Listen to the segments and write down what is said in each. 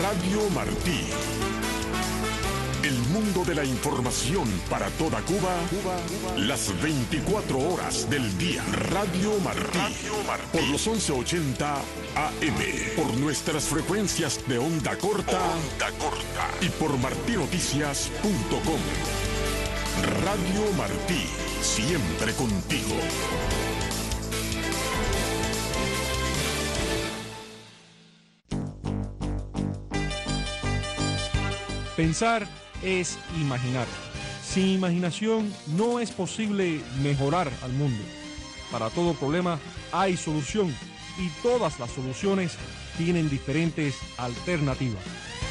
Radio Martí. El mundo de la información para toda Cuba, las 24 horas del día. Radio Martí. Por los 1180 AM. Por nuestras frecuencias de onda corta. Y por martinoticias.com. Radio Martí. Siempre contigo. Pensar es imaginar. Sin imaginación no es posible mejorar al mundo. Para todo problema hay solución y todas las soluciones tienen diferentes alternativas.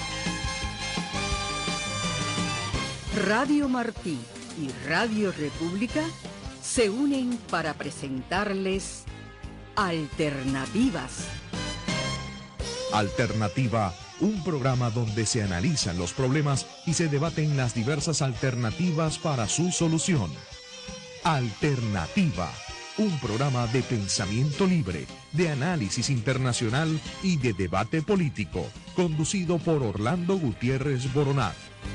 Radio Martí y Radio República se unen para presentarles Alternativas. Alternativa, un programa donde se analizan los problemas y se debaten las diversas alternativas para su solución. Alternativa, un programa de pensamiento libre, de análisis internacional y de debate político, conducido por Orlando Gutiérrez Boronat.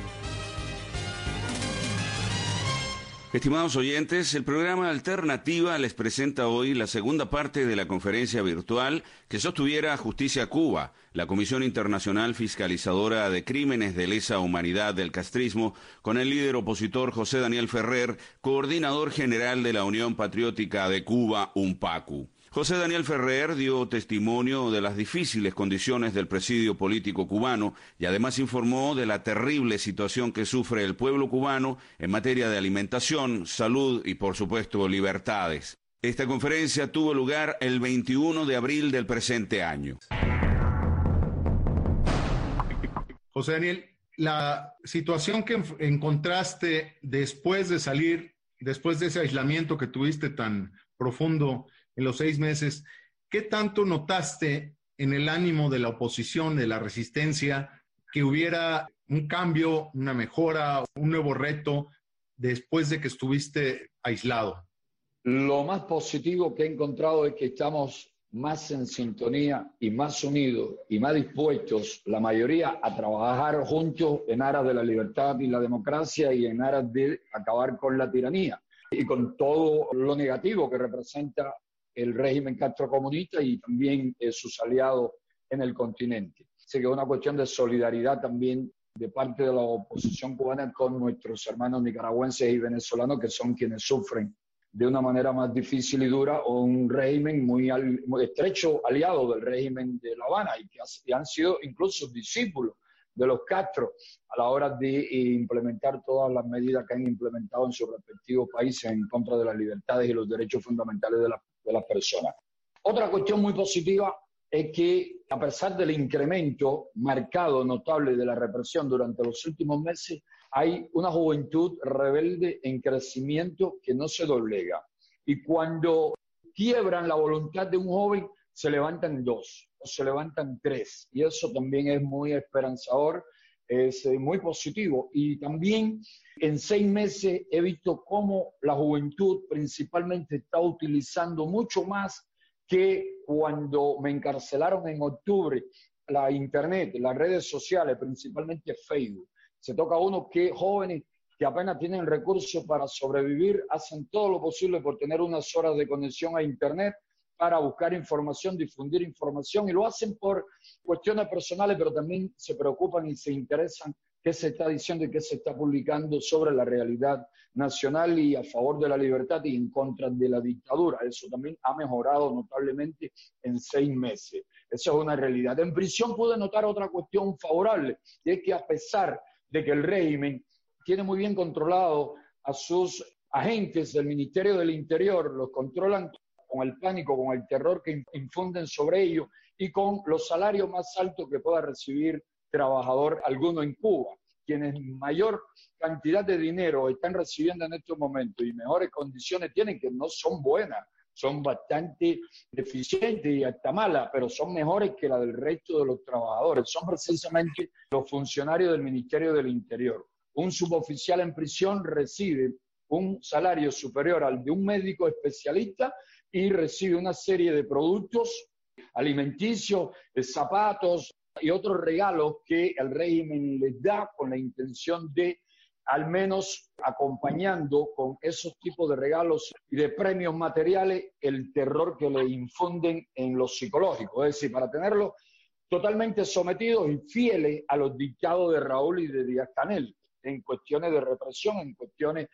Estimados oyentes, el programa Alternativa les presenta hoy la segunda parte de la conferencia virtual que sostuviera Justicia Cuba, la Comisión Internacional Fiscalizadora de Crímenes de Lesa Humanidad del Castrismo, con el líder opositor José Daniel Ferrer, coordinador general de la Unión Patriótica de Cuba, UNPACU. José Daniel Ferrer dio testimonio de las difíciles condiciones del presidio político cubano y además informó de la terrible situación que sufre el pueblo cubano en materia de alimentación, salud y, por supuesto, libertades. Esta conferencia tuvo lugar el 21 de abril del presente año. José Daniel, la situación que encontraste después de salir, después de ese aislamiento que tuviste tan profundo en los 6 meses, ¿qué tanto notaste en el ánimo de la oposición, de la resistencia, que hubiera un cambio, una mejora, un nuevo reto después de que estuviste aislado? Lo más positivo que he encontrado es que estamos más en sintonía y más unidos y más dispuestos, la mayoría, a trabajar juntos en aras de la libertad y la democracia y en aras de acabar con la tiranía y con todo lo negativo que representa el régimen castrocomunista y también sus aliados en el continente. Así que es una cuestión de solidaridad también de parte de la oposición cubana con nuestros hermanos nicaragüenses y venezolanos, que son quienes sufren de una manera más difícil y dura un régimen muy estrecho aliado del régimen de La Habana y que han sido incluso discípulos de los Castro a la hora de implementar todas las medidas que han implementado en sus respectivos países en contra de las libertades y los derechos fundamentales de las personas. Otra cuestión muy positiva es que, a pesar del incremento marcado, notable de la represión durante los últimos meses, hay una juventud rebelde en crecimiento que no se doblega. Y cuando quiebran la voluntad de un joven, se levantan 2 o se levantan 3. Y eso también es muy esperanzador, es muy positivo. Y también en 6 meses he visto cómo la juventud principalmente está utilizando mucho más que cuando me encarcelaron en octubre la internet, las redes sociales, principalmente Facebook. Se toca a uno que jóvenes que apenas tienen recursos para sobrevivir hacen todo lo posible por tener unas horas de conexión a internet para buscar información, difundir información, y lo hacen por cuestiones personales, pero también se preocupan y se interesan qué se está diciendo y qué se está publicando sobre la realidad nacional y a favor de la libertad y en contra de la dictadura. Eso también ha mejorado notablemente en 6 meses. Eso es una realidad. En prisión pude notar otra cuestión favorable, y es que a pesar de que el régimen tiene muy bien controlado a sus agentes del Ministerio del Interior, los controlan con el pánico, con el terror que infunden sobre ellos y con los salarios más altos que pueda recibir trabajador alguno en Cuba. Quienes mayor cantidad de dinero están recibiendo en estos momentos y mejores condiciones tienen, que no son buenas, son bastante deficientes y hasta malas, pero son mejores que la del resto de los trabajadores. Son precisamente los funcionarios del Ministerio del Interior. Un suboficial en prisión recibe un salario superior al de un médico especialista y recibe una serie de productos alimenticios, zapatos, y otros regalos que el régimen les da con la intención de, al menos acompañando con esos tipos de regalos y de premios materiales, el terror que le infunden en lo psicológico. Es decir, para tenerlos totalmente sometidos y fieles a los dictados de Raúl y de Díaz-Canel, en cuestiones de represión, en cuestiones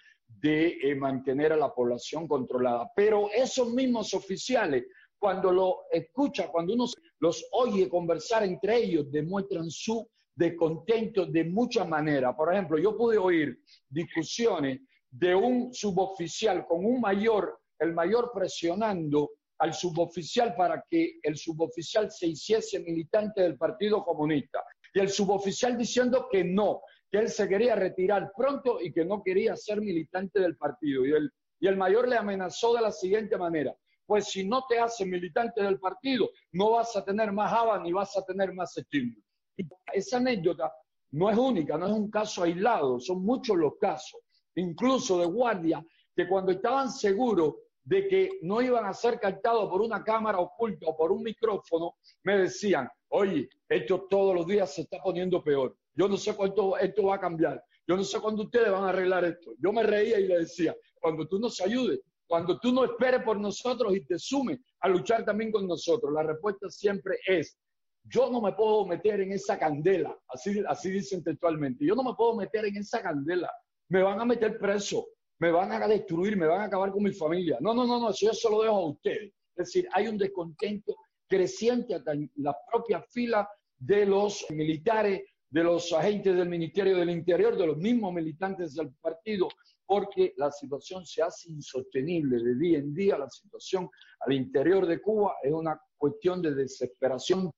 de mantener a la población controlada. Pero esos mismos oficiales, cuando lo escucha, cuando uno los oye conversar entre ellos, demuestran su descontento de muchas maneras. Por ejemplo, yo pude oír discusiones de un suboficial con un mayor, el mayor presionando al suboficial para que el suboficial se hiciese militante del Partido Comunista. Y el suboficial diciendo que no, que él se quería retirar pronto y que no quería ser militante del partido. Y el mayor le amenazó de la siguiente manera: pues si no te haces militante del partido, no vas a tener más java ni vas a tener más estímulo. Y esa anécdota no es única, no es un caso aislado, son muchos los casos, incluso de guardias que cuando estaban seguros de que no iban a ser captados por una cámara oculta o por un micrófono, me decían: oye, esto todos los días se está poniendo peor, yo no sé cuánto esto va a cambiar, yo no sé cuándo ustedes van a arreglar esto. Yo me reía y le decía: cuando tú nos ayudes, cuando tú no esperes por nosotros y te sumes a luchar también con nosotros. La respuesta siempre es: yo no me puedo meter en esa candela, así dicen textualmente, yo no me puedo meter en esa candela, me van a meter preso, me van a destruir, me van a acabar con mi familia. No, eso yo se lo dejo a ustedes. Es decir, hay un descontento creciente hasta en la propia fila de los militares, de los agentes del Ministerio del Interior, de los mismos militantes del partido, porque la situación se hace insostenible de día en día. La situación al interior de Cuba es una cuestión de desesperación.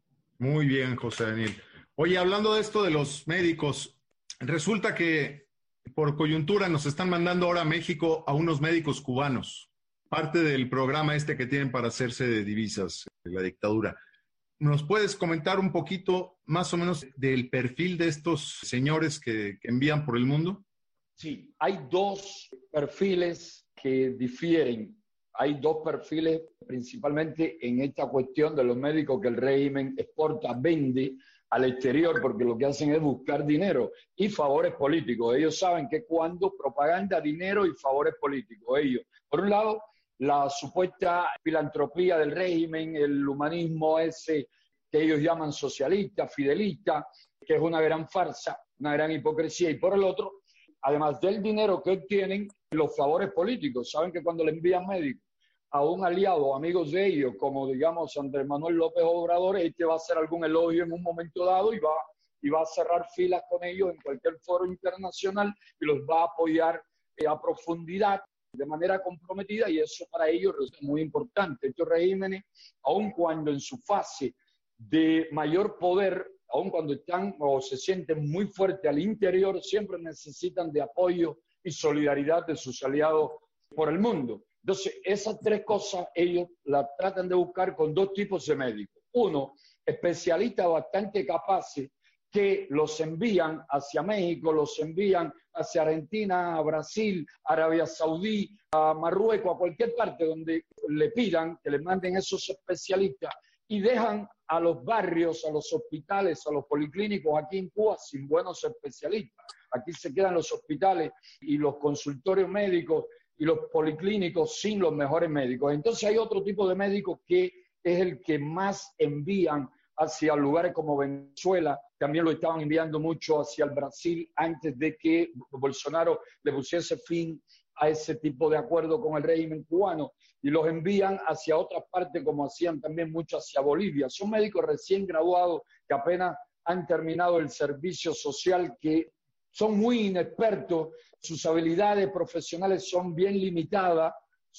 Muy bien, José Daniel. Oye, hablando de esto de los médicos, resulta que por coyuntura nos están mandando ahora a México a unos médicos cubanos, parte del programa este que tienen para hacerse de divisas de la dictadura. ¿Nos puedes comentar un poquito más o menos del perfil de estos señores que envían por el mundo? Sí, hay dos perfiles que difieren. Hay dos perfiles principalmente en esta cuestión de los médicos que el régimen exporta, vende al exterior, porque lo que hacen es buscar dinero y favores políticos. Ellos saben que cuando propaganda, dinero y favores políticos. Ellos, por un lado, la supuesta filantropía del régimen, el humanismo ese que ellos llaman socialista, fidelista, que es una gran farsa, una gran hipocresía. Y por el otro, además del dinero que obtienen, los favores políticos. Saben que cuando le envían médicos a un aliado o amigos de ellos, como digamos Andrés Manuel López Obrador, este va a hacer algún elogio en un momento dado y va a cerrar filas con ellos en cualquier foro internacional y los va a apoyar a profundidad, de manera comprometida, y eso para ellos es muy importante. Estos regímenes, aun cuando en su fase de mayor poder, aun cuando están o se sienten muy fuertes al interior, siempre necesitan de apoyo y solidaridad de sus aliados por el mundo. Entonces, esas tres cosas ellos las tratan de buscar con dos tipos de médicos. Uno, especialistas bastante capaces que los envían hacia México, los envían hacia Argentina, a Brasil, Arabia Saudí, a Marruecos, a cualquier parte donde le pidan que les manden esos especialistas, y dejan a los barrios, a los hospitales, a los policlínicos aquí en Cuba sin buenos especialistas. Aquí se quedan los hospitales y los consultorios médicos y los policlínicos sin los mejores médicos. Entonces hay otro tipo de médicos que es el que más envían hacia lugares como Venezuela. También lo estaban enviando mucho hacia el Brasil antes de que Bolsonaro le pusiese fin a ese tipo de acuerdo con el régimen cubano, y los envían hacia otras partes, como hacían también mucho hacia Bolivia. Son médicos recién graduados que apenas han terminado el servicio social, que son muy inexpertos, sus habilidades profesionales son bien limitadas,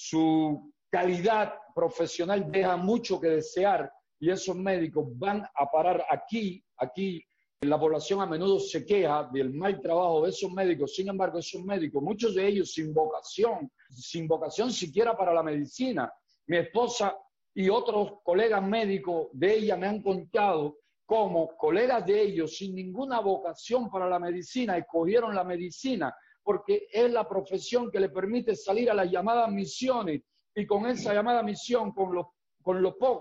su calidad profesional deja mucho que desear, y esos médicos van a parar aquí. La población a menudo se queja del mal trabajo de esos médicos. Sin embargo, esos médicos, muchos de ellos sin vocación siquiera para la medicina. Mi esposa y otros colegas médicos de ella me han contado cómo colegas de ellos sin ninguna vocación para la medicina escogieron la medicina porque es la profesión que le permite salir a las llamadas misiones, y con esa llamada misión, con lo poco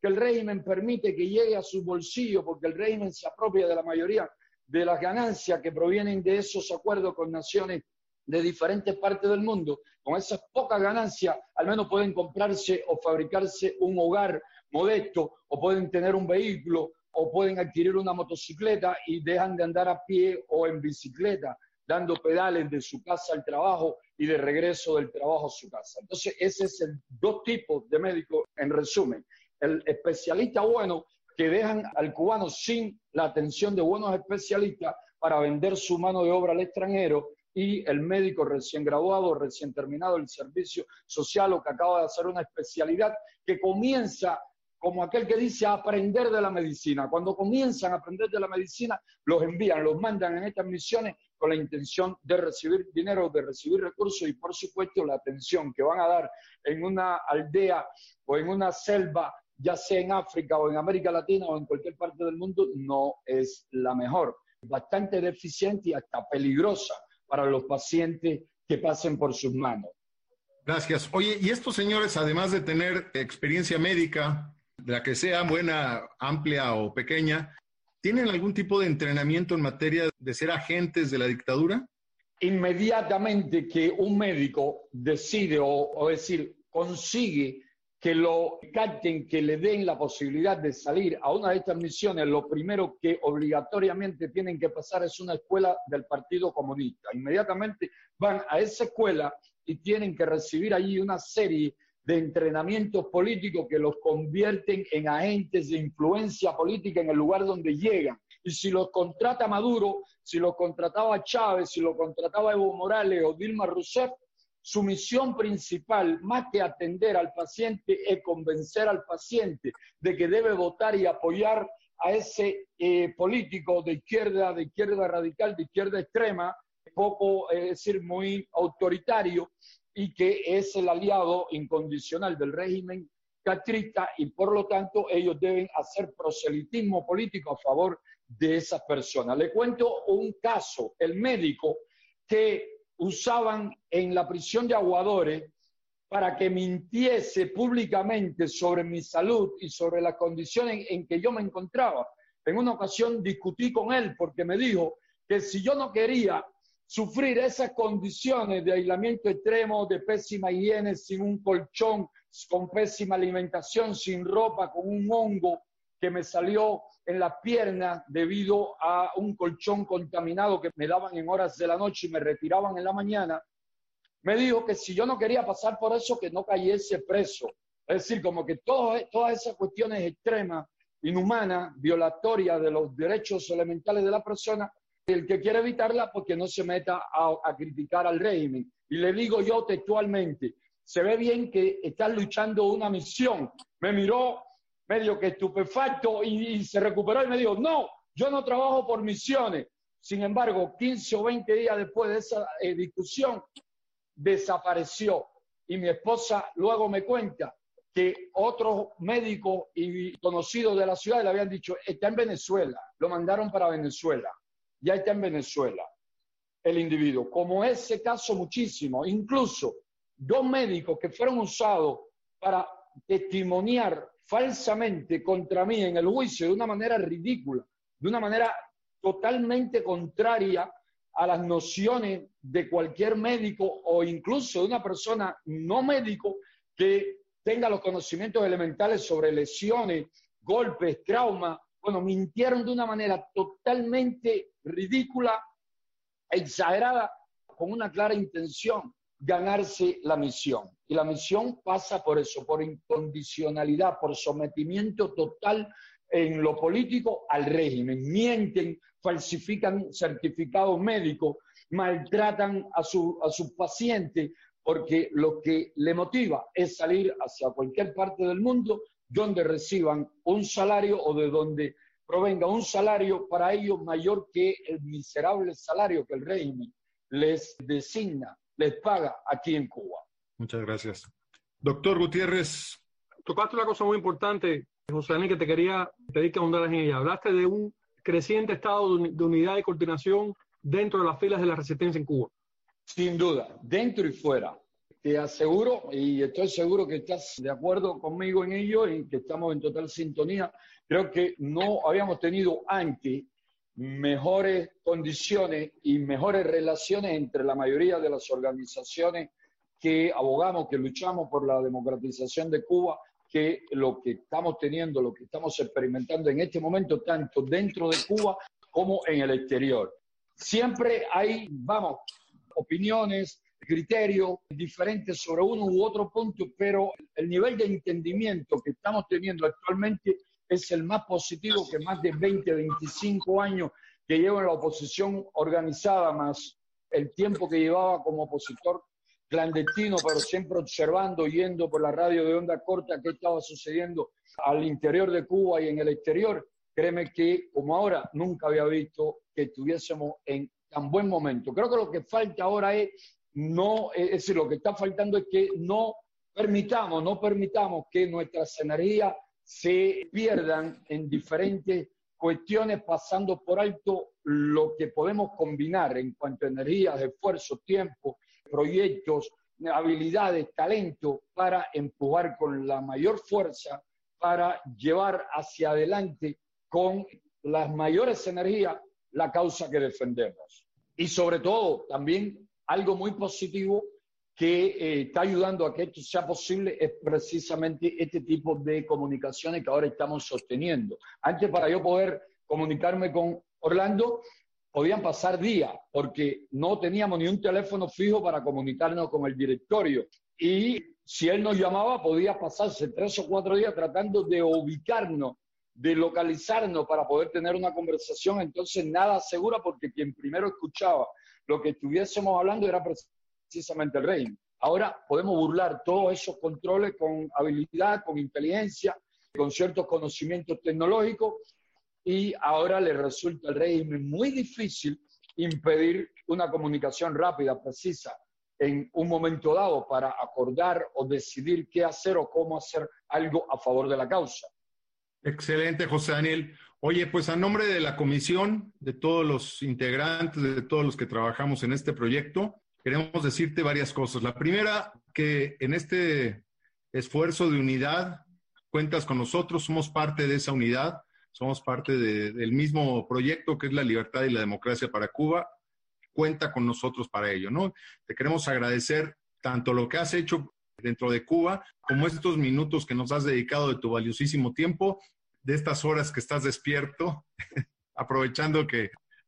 que el régimen permite que llegue a su bolsillo, porque el régimen se apropia de la mayoría de las ganancias que provienen de esos acuerdos con naciones de diferentes partes del mundo. Con esas pocas ganancias, al menos pueden comprarse o fabricarse un hogar modesto, o pueden tener un vehículo, o pueden adquirir una motocicleta y dejan de andar a pie o en bicicleta, dando pedales de su casa al trabajo y de regreso del trabajo a su casa. Entonces, ese es el dos tipos de médicos, en resumen. El especialista bueno, que dejan al cubano sin la atención de buenos especialistas para vender su mano de obra al extranjero, y el médico recién graduado, recién terminado el servicio social o que acaba de hacer una especialidad, que comienza como aquel que dice a aprender de la medicina. Cuando comienzan a aprender de la medicina, los envían, los mandan en estas misiones con la intención de recibir dinero, de recibir recursos y, por supuesto, la atención que van a dar en una aldea o en una selva, ya sea en África o en América Latina o en cualquier parte del mundo, no es la mejor. Bastante deficiente y hasta peligrosa para los pacientes que pasen por sus manos. Gracias. Oye, y estos señores, además de tener experiencia médica, de la que sea buena, amplia o pequeña, ¿tienen algún tipo de entrenamiento en materia de ser agentes de la dictadura? Inmediatamente que un médico decide o decir, consigue que lo capten, que le den la posibilidad de salir a una de estas misiones, lo primero que obligatoriamente tienen que pasar es una escuela del Partido Comunista. Inmediatamente van a esa escuela y tienen que recibir allí una serie de entrenamientos políticos que los convierten en agentes de influencia política en el lugar donde llegan. Y si los contrata Maduro, si los contrataba Chávez, si los contrataba Evo Morales o Dilma Rousseff, su misión principal, más que atender al paciente, es convencer al paciente de que debe votar y apoyar a ese político de izquierda radical, de izquierda extrema, poco, es decir, muy autoritario, y que es el aliado incondicional del régimen castrista, y por lo tanto ellos deben hacer proselitismo político a favor de esas personas. Le cuento un caso, el médico que usaban en la prisión de Aguadores para que mintiese públicamente sobre mi salud y sobre las condiciones en que yo me encontraba. En una ocasión discutí con él porque me dijo que si yo no quería sufrir esas condiciones de aislamiento extremo, de pésima higiene, sin un colchón, con pésima alimentación, sin ropa, con un hongo que me salió en las piernas debido a un colchón contaminado que me daban en horas de la noche y me retiraban en la mañana, me dijo que si yo no quería pasar por eso, que no cayese preso. Es decir, como que todas esas cuestiones extremas, inhumanas, violatorias de los derechos elementales de la persona, el que quiere evitarla, porque no se meta a criticar al régimen. Y le digo yo textualmente, se ve bien que estás luchando una misión. Me miró medio que estupefacto y se recuperó y me dijo, no, yo no trabajo por misiones. Sin embargo, 15 o 20 días después de esa discusión, desapareció. Y mi esposa luego me cuenta que otros médicos y conocidos de la ciudad le habían dicho, está en Venezuela, lo mandaron para Venezuela, ya está en Venezuela el individuo. Como ese caso muchísimo, incluso 2 médicos que fueron usados para testimoniar falsamente contra mí en el juicio de una manera ridícula, de una manera totalmente contraria a las nociones de cualquier médico o incluso de una persona no médico que tenga los conocimientos elementales sobre lesiones, golpes, traumas. Bueno, mintieron de una manera totalmente ridícula, exagerada, con una clara intención, ganarse la misión. Y la misión pasa por eso, por incondicionalidad, por sometimiento total en lo político al régimen. Mienten, falsifican certificados médicos, maltratan a sus pacientes, porque lo que le motiva es salir hacia cualquier parte del mundo donde reciban un salario o de donde provenga un salario para ellos mayor que el miserable salario que el régimen les designa, les paga aquí en Cuba. Muchas gracias. Doctor Gutiérrez. Tocaste una cosa muy importante, José Daniel, que te quería pedir que ahondaras en ella. Hablaste de un creciente estado de unidad y coordinación dentro de las filas de la resistencia en Cuba. Sin duda, dentro y fuera. Te aseguro, y estoy seguro que estás de acuerdo conmigo en ello y que estamos en total sintonía, creo que no habíamos tenido antes mejores condiciones y mejores relaciones entre la mayoría de las organizaciones que abogamos, que luchamos por la democratización de Cuba, que lo que estamos teniendo, lo que estamos experimentando en este momento, tanto dentro de Cuba como en el exterior. Siempre hay, opiniones, criterios diferentes sobre uno u otro punto, pero el nivel de entendimiento que estamos teniendo actualmente es el más positivo que más de 20, 25 años que llevo en la oposición organizada, más el tiempo que llevaba como opositor clandestino, pero siempre observando, yendo por la radio de onda corta qué estaba sucediendo al interior de Cuba y en el exterior. Créeme que, como ahora, nunca había visto que estuviésemos en tan buen momento. Creo que lo que falta ahora es decir, lo que está faltando es que no permitamos que nuestras energías se pierdan en diferentes cuestiones, pasando por alto lo que podemos combinar en cuanto a energías, esfuerzo, tiempo, proyectos, habilidades, talento, para empujar con la mayor fuerza, para llevar hacia adelante con las mayores energías la causa que defendemos. Y sobre todo, también algo muy positivo que está ayudando a que esto sea posible es precisamente este tipo de comunicaciones que ahora estamos sosteniendo. Antes, para yo poder comunicarme con Orlando, podían pasar días, porque no teníamos ni un teléfono fijo para comunicarnos con el directorio. Y si él nos llamaba, podía pasarse 3 o 4 días tratando de ubicarnos, de localizarnos para poder tener una conversación. Entonces, nada segura, porque quien primero escuchaba lo que estuviésemos hablando era precisamente el régimen. Ahora podemos burlar todos esos controles con habilidad, con inteligencia, con ciertos conocimientos tecnológicos, y ahora le resulta al régimen muy difícil impedir una comunicación rápida, precisa, en un momento dado para acordar o decidir qué hacer o cómo hacer algo a favor de la causa. Excelente, José Daniel. Oye, pues a nombre de la comisión, de todos los integrantes, de todos los que trabajamos en este proyecto, queremos decirte varias cosas. La primera, que en este esfuerzo de unidad cuentas con nosotros, somos parte de esa unidad, somos parte del mismo proyecto que es la libertad y la democracia para Cuba. Cuenta con nosotros para ello, ¿no? Te queremos agradecer tanto lo que has hecho dentro de Cuba, como estos minutos que nos has dedicado de tu valiosísimo tiempo, de estas horas que estás despierto, aprovechando que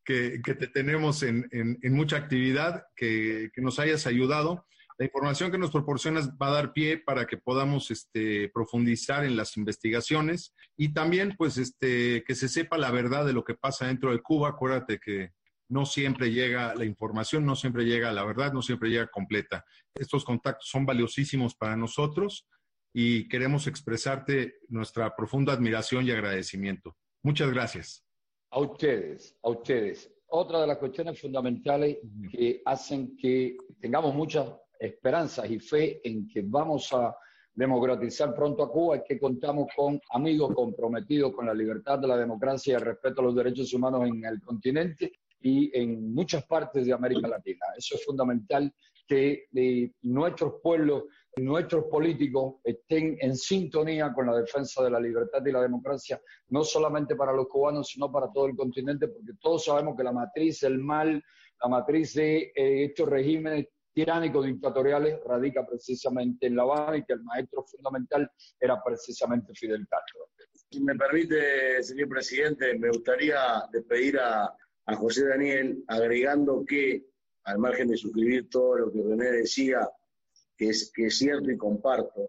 te tenemos en mucha actividad, que nos hayas ayudado. La información que nos proporcionas va a dar pie para que podamos profundizar en las investigaciones y también pues que se sepa la verdad de lo que pasa dentro de Cuba. Acuérdate que no siempre llega la información, no siempre llega la verdad, no siempre llega completa. Estos contactos son valiosísimos para nosotros y queremos expresarte nuestra profunda admiración y agradecimiento. Muchas gracias. A ustedes, a ustedes. Otra de las cuestiones fundamentales que hacen que tengamos muchas esperanzas y fe en que vamos a democratizar pronto a Cuba es que contamos con amigos comprometidos con la libertad, la democracia y el respeto a los derechos humanos en el continente y en muchas partes de América Latina. Eso es fundamental, que nuestros pueblos, nuestros políticos estén en sintonía con la defensa de la libertad y la democracia, no solamente para los cubanos, sino para todo el continente, porque todos sabemos que la matriz del mal, la matriz de estos regímenes tiránicos dictatoriales radica precisamente en La Habana y que el maestro fundamental era precisamente Fidel Castro. Si me permite, señor presidente, me gustaría despedir a José Daniel agregando que, al margen de suscribir todo lo que René decía, que es cierto y comparto,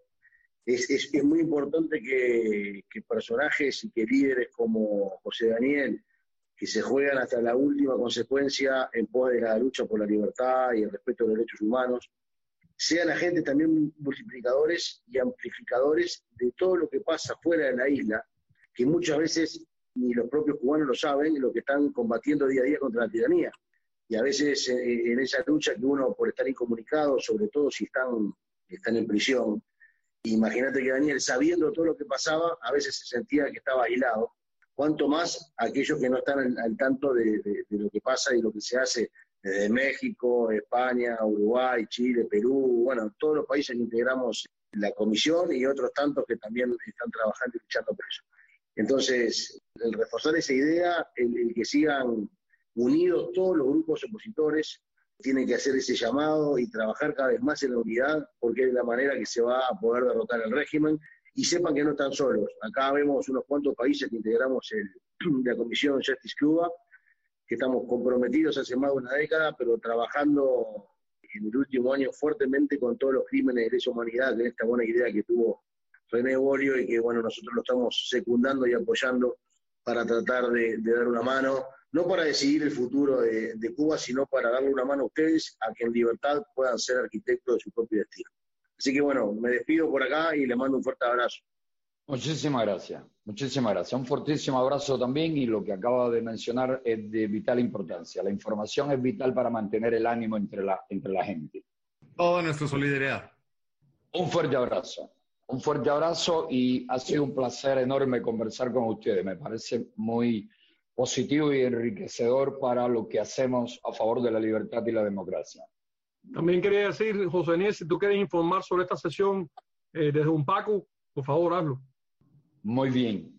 es muy importante que personajes y que líderes como José Daniel, que se juegan hasta la última consecuencia en pos de la lucha por la libertad y el respeto a los derechos humanos, sean agentes también multiplicadores y amplificadores de todo lo que pasa fuera de la isla, que muchas veces ni los propios cubanos lo saben, lo que están combatiendo día a día contra la tiranía. Y a veces en esa lucha que uno, por estar incomunicado, sobre todo si están en prisión, imagínate que Daniel, sabiendo todo lo que pasaba, a veces se sentía que estaba aislado. Cuanto más aquellos que no están al tanto de lo que pasa y lo que se hace desde México, España, Uruguay, Chile, Perú, bueno, todos los países que integramos la comisión y otros tantos que también están trabajando y luchando por eso. Entonces, el reforzar esa idea, el que sigan unidos todos los grupos opositores, tienen que hacer ese llamado y trabajar cada vez más en la unidad, porque es la manera que se va a poder derrotar el régimen, y sepan que no están solos. Acá vemos unos cuantos países que integramos la Comisión Justice Cuba, que estamos comprometidos hace más de una década, pero trabajando en el último año fuertemente con todos los crímenes de lesa humanidad, que es esta buena idea que tuvo René Borio y que bueno, nosotros lo estamos secundando y apoyando para tratar de dar una mano, no para decidir el futuro de Cuba, sino para darle una mano a ustedes a que en libertad puedan ser arquitectos de su propio destino. Así que bueno, me despido por acá y les mando un fuerte abrazo. Muchísimas gracias, muchísimas gracias. Un fortísimo abrazo también, y lo que acaba de mencionar es de vital importancia. La información es vital para mantener el ánimo entre la gente. Toda nuestra solidaridad. Un fuerte abrazo y ha sido un placer enorme conversar con ustedes. Me parece muy positivo y enriquecedor para lo que hacemos a favor de la libertad y la democracia. También quería decir, José Daniel, si tú quieres informar sobre esta sesión desde UNPACU, por favor, hazlo. Muy bien.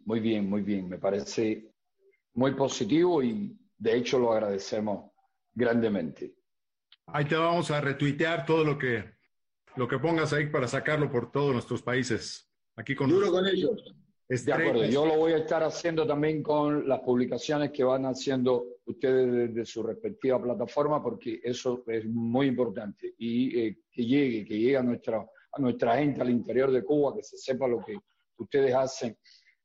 Me parece muy positivo y de hecho lo agradecemos grandemente. Ahí te vamos a retuitear todo lo que pongas ahí para sacarlo por todos nuestros países. Aquí con Duro con ellos. De acuerdo, yo lo voy a estar haciendo también con las publicaciones que van haciendo ustedes desde su respectiva plataforma, porque eso es muy importante y que llegue a nuestra gente al interior de Cuba, que se sepa lo que ustedes hacen,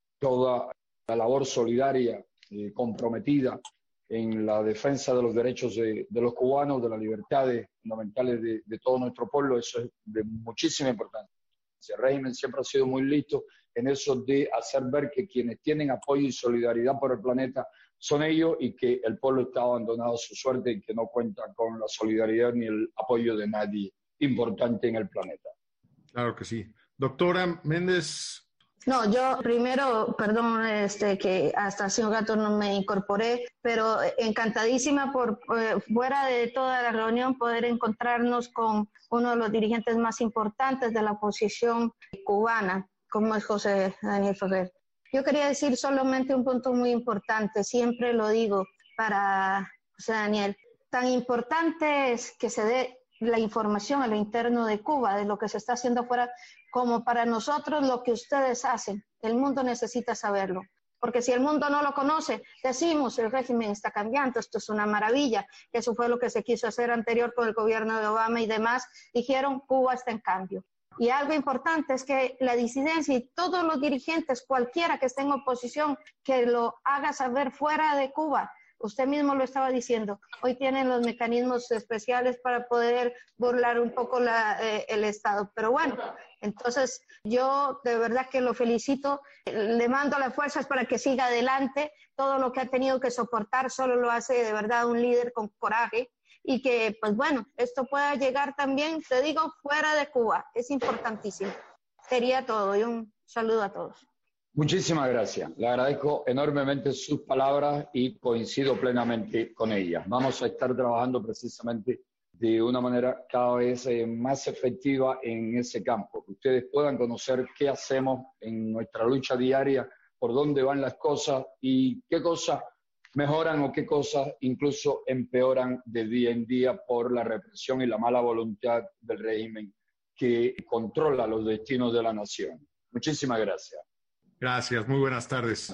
toda la labor solidaria, comprometida en la defensa de los derechos de los cubanos, de las libertades fundamentales de todo nuestro pueblo. Eso es de muchísima importancia. El régimen siempre ha sido muy listo en eso de hacer ver que quienes tienen apoyo y solidaridad por el planeta son ellos, y que el pueblo está abandonado a su suerte y que no cuenta con la solidaridad ni el apoyo de nadie importante en el planeta. Claro que sí. Doctora Méndez. No, yo primero, perdón, que hasta hace un rato no me incorporé, pero encantadísima por fuera de toda la reunión poder encontrarnos con uno de los dirigentes más importantes de la oposición cubana, como es José Daniel Ferrer. Yo quería decir solamente un punto muy importante, siempre lo digo para José Daniel. Tan importante es que se dé la información a lo interno de Cuba, de lo que se está haciendo afuera, como para nosotros lo que ustedes hacen. El mundo necesita saberlo, porque si el mundo no lo conoce, decimos el régimen está cambiando, esto es una maravilla. Eso fue lo que se quiso hacer anterior con el gobierno de Obama y demás. Dijeron, Cuba está en cambio. Y algo importante es que la disidencia y todos los dirigentes, cualquiera que esté en oposición, que lo haga saber fuera de Cuba. Usted mismo lo estaba diciendo, hoy tienen los mecanismos especiales para poder burlar un poco el Estado. Pero bueno, entonces yo de verdad que lo felicito, le mando las fuerzas para que siga adelante. Todo lo que ha tenido que soportar solo lo hace de verdad un líder con coraje, y que pues bueno, esto pueda llegar también, te digo, fuera de Cuba. Es importantísimo. Sería todo, y un saludo a todos. Muchísimas gracias. Le agradezco enormemente sus palabras y coincido plenamente con ellas. Vamos a estar trabajando precisamente de una manera cada vez más efectiva en ese campo. Que ustedes puedan conocer qué hacemos en nuestra lucha diaria, por dónde van las cosas y qué cosas mejoran o qué cosas incluso empeoran de día en día por la represión y la mala voluntad del régimen que controla los destinos de la nación. Muchísimas gracias. Gracias, muy buenas tardes.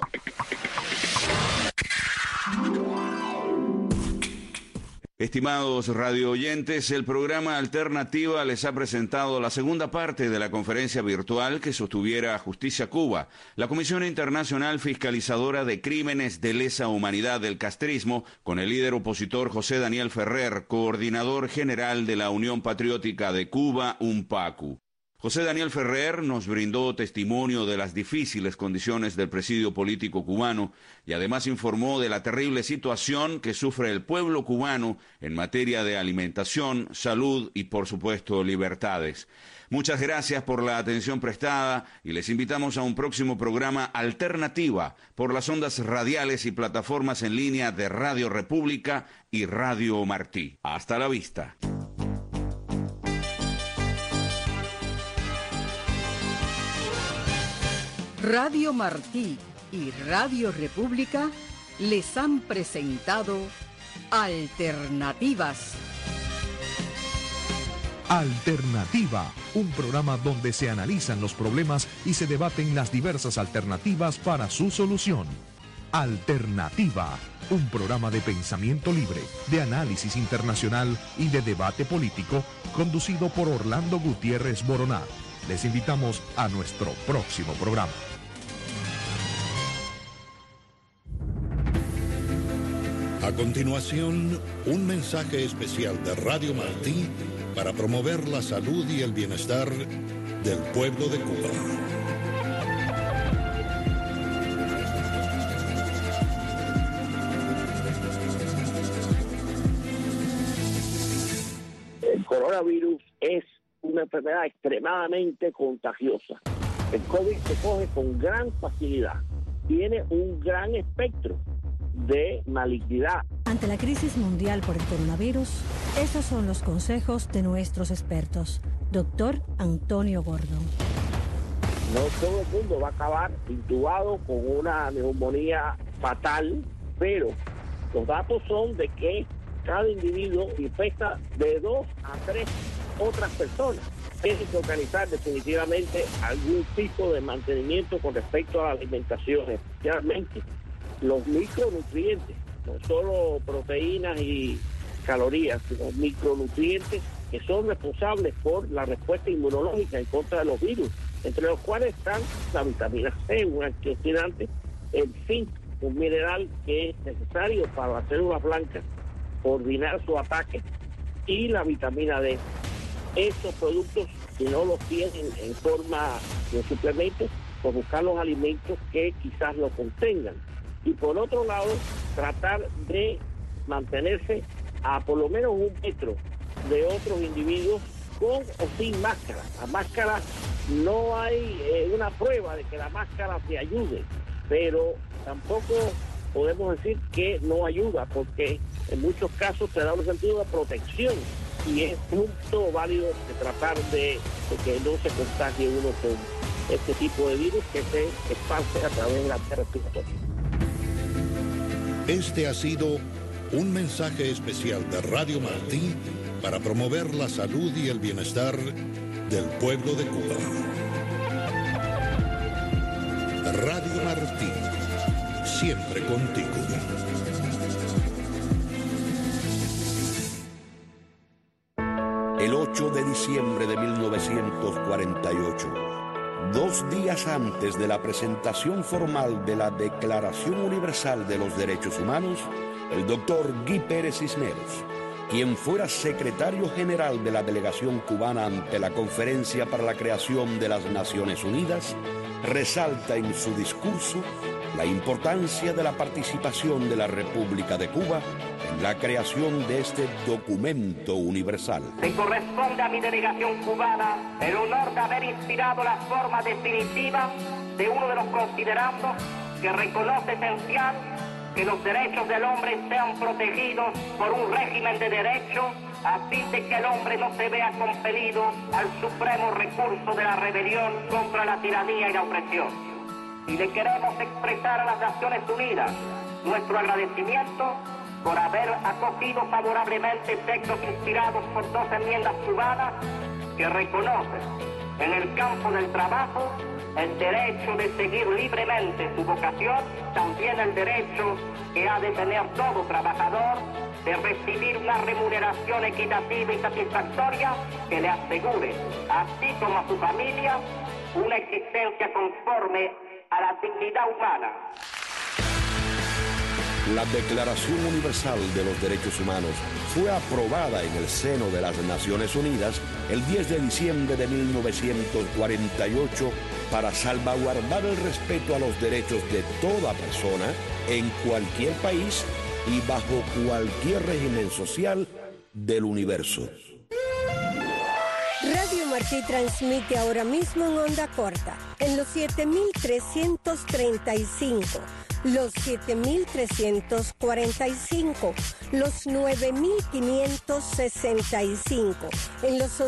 Estimados radio oyentes, el programa Alternativa les ha presentado la segunda parte de la conferencia virtual que sostuviera Justicia Cuba, la Comisión Internacional Fiscalizadora de Crímenes de Lesa Humanidad del Castrismo, con el líder opositor José Daniel Ferrer, coordinador general de la Unión Patriótica de Cuba, UNPACU. José Daniel Ferrer nos brindó testimonio de las difíciles condiciones del presidio político cubano y además informó de la terrible situación que sufre el pueblo cubano en materia de alimentación, salud y, por supuesto, libertades. Muchas gracias por la atención prestada y les invitamos a un próximo programa Alternativa por las ondas radiales y plataformas en línea de Radio República y Radio Martí. Hasta la vista. Radio Martí y Radio República les han presentado Alternativas. Alternativa, un programa donde se analizan los problemas y se debaten las diversas alternativas para su solución. Alternativa, un programa de pensamiento libre, de análisis internacional y de debate político, conducido por Orlando Gutiérrez Boroná. Les invitamos a nuestro próximo programa. A continuación, un mensaje especial de Radio Martí para promover la salud y el bienestar del pueblo de Cuba. El coronavirus es una enfermedad extremadamente contagiosa. El COVID se coge con gran facilidad. Tiene un gran espectro de malignidad. Ante la crisis mundial por el coronavirus, esos son los consejos de nuestros expertos. Doctor Antonio Gordon. No todo el mundo va a acabar intubado con una neumonía fatal, pero los datos son de que cada individuo infecta de 2 a 3 otras personas. Tiene que organizar definitivamente algún tipo de mantenimiento con respecto a la alimentación, especialmente los micronutrientes, no solo proteínas y calorías, sino micronutrientes que son responsables por la respuesta inmunológica en contra de los virus, entre los cuales están la vitamina C, un antioxidante, el zinc, un mineral que es necesario para las células blancas coordinar su ataque, y la vitamina D. Estos productos, si no los tienen en forma de suplementos, pues buscar los alimentos que quizás lo contengan. Y por otro lado, tratar de mantenerse a por lo menos 1 metro de otros individuos con o sin máscara. La máscara, no hay una prueba de que la máscara te ayude, pero tampoco podemos decir que no ayuda, porque en muchos casos te da un sentido de protección y es punto válido de tratar de que no se contagie uno con este tipo de virus que se esparce a través de la vía respiratoria. Este ha sido un mensaje especial de Radio Martí para promover la salud y el bienestar del pueblo de Cuba. Radio Martí, siempre contigo. El 8 de diciembre de 1948, 2 días antes de la presentación formal de la Declaración Universal de los Derechos Humanos, el doctor Guy Pérez Cisneros, quien fuera secretario general de la delegación cubana ante la Conferencia para la Creación de las Naciones Unidas, resalta en su discurso la importancia de la participación de la República de Cuba en la creación de este documento universal. Me corresponde a mi delegación cubana el honor de haber inspirado la forma definitiva de uno de los considerandos que reconoce esencial que los derechos del hombre sean protegidos por un régimen de derecho, a fin de que el hombre no se vea compelido al supremo recurso de la rebelión contra la tiranía y la opresión. Y le queremos expresar a las Naciones Unidas nuestro agradecimiento por haber acogido favorablemente textos inspirados por 2 enmiendas cubanas que reconocen en el campo del trabajo el derecho de seguir libremente su vocación, también el derecho que ha de tener todo trabajador de recibir una remuneración equitativa y satisfactoria que le asegure, así como a su familia, una existencia conforme a la dignidad humana. La Declaración Universal de los Derechos Humanos fue aprobada en el seno de las Naciones Unidas el 10 de diciembre de 1948 para salvaguardar el respeto a los derechos de toda persona en cualquier país y bajo cualquier régimen social del universo. Radio Martí transmite ahora mismo en onda corta, en los 7.335, los 7.345, los 9.565, en los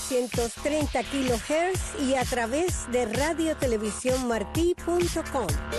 11.930 kHz y a través de radiotelevisiónmartí.com.